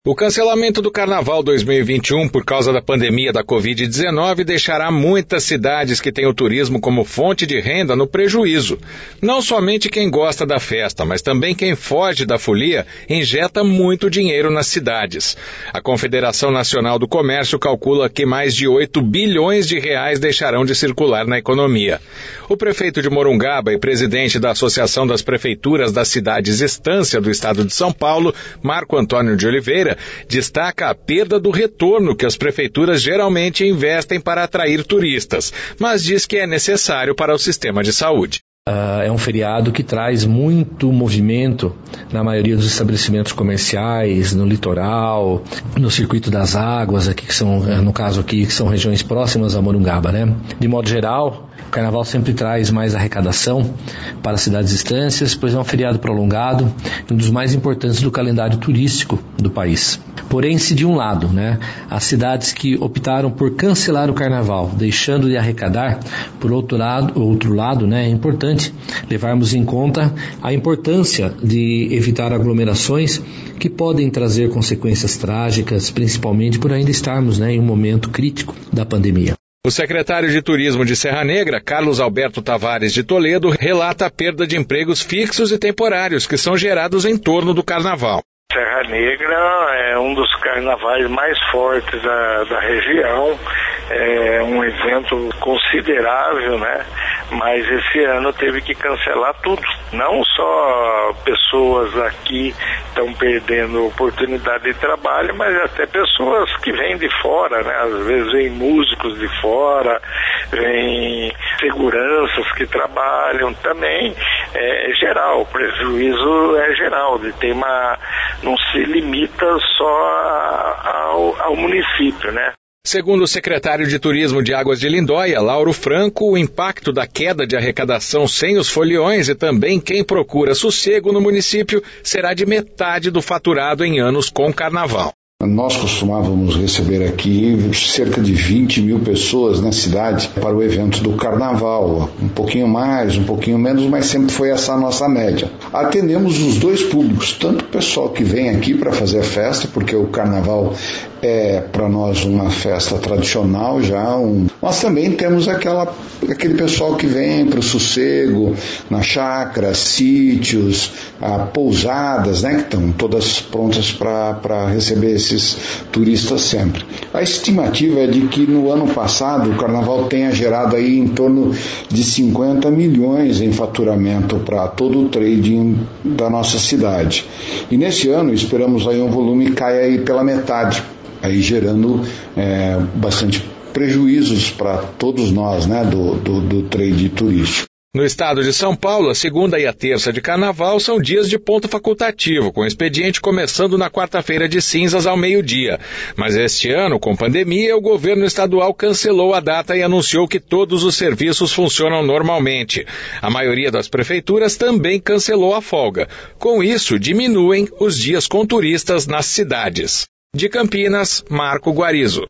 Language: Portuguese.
O cancelamento do Carnaval 2021 por causa da pandemia da Covid-19 deixará muitas cidades que têm o turismo como fonte de renda no prejuízo. Não somente quem gosta da festa, mas também quem foge da folia injeta muito dinheiro nas cidades. A Confederação Nacional do Comércio calcula que mais de 8 bilhões de reais deixarão de circular na economia. O prefeito de Morungaba e presidente da Associação das Prefeituras das Cidades Estância do Estado de São Paulo, Marco Antônio de Oliveira, destaca a perda do retorno que as prefeituras geralmente investem para atrair turistas, mas diz que é necessário para o sistema de saúde. É um feriado que traz muito movimento na maioria dos estabelecimentos comerciais, no litoral, no circuito das águas, aqui que são, no caso aqui, que são regiões próximas a Morungaba, né? De modo geral, o Carnaval sempre traz mais arrecadação para as cidades estâncias, pois é um feriado prolongado e um dos mais importantes do calendário turístico do país. Porém, se de um lado, né, as cidades que optaram por cancelar o Carnaval, deixando de arrecadar, por outro lado, né, é importante levarmos em conta a importância de evitar aglomerações que podem trazer consequências trágicas, principalmente por ainda estarmos, né, em um momento crítico da pandemia. O secretário de Turismo de Serra Negra, Carlos Alberto Tavares de Toledo, relata a perda de empregos fixos e temporários que são gerados em torno do Carnaval. Serra Negra é um dos carnavais mais fortes da região, é um evento considerável, né? Mas esse ano teve que cancelar tudo. Não só pessoas aqui estão perdendo oportunidade de trabalho, mas até pessoas que vêm de fora, né? Às vezes vêm músicos de fora, vêm seguranças que trabalham também. É geral, o prejuízo é geral, não se limita só ao município, né? Segundo o secretário de Turismo de Águas de Lindóia, Lauro Franco, o impacto da queda de arrecadação sem os foliões e também quem procura sossego no município será de metade do faturado em anos com carnaval. Nós costumávamos receber aqui cerca de 20 mil pessoas na cidade para o evento do Carnaval. Um pouquinho mais, um pouquinho menos, mas sempre foi essa a nossa média. Atendemos os dois públicos, tanto o pessoal que vem aqui para fazer a festa, porque o Carnaval é para nós uma festa tradicional já, mas também temos aquele pessoal que vem para o sossego, nas chácaras, sítios, pousadas, né, que estão todas prontas para receber esses turistas sempre. A estimativa é de que no ano passado o Carnaval tenha gerado aí em torno de 50 milhões em faturamento para todo o trading da nossa cidade. E nesse ano esperamos aí um volume que caia aí pela metade, aí gerando bastante prejuízos para todos nós, né, do trade turístico. No estado de São Paulo, a segunda e a terça de Carnaval são dias de ponto facultativo, com o expediente começando na quarta-feira de cinzas ao meio-dia. Mas este ano, com pandemia, o governo estadual cancelou a data e anunciou que todos os serviços funcionam normalmente. A maioria das prefeituras também cancelou a folga. Com isso, diminuem os dias com turistas nas cidades. De Campinas, Marco Guarizo.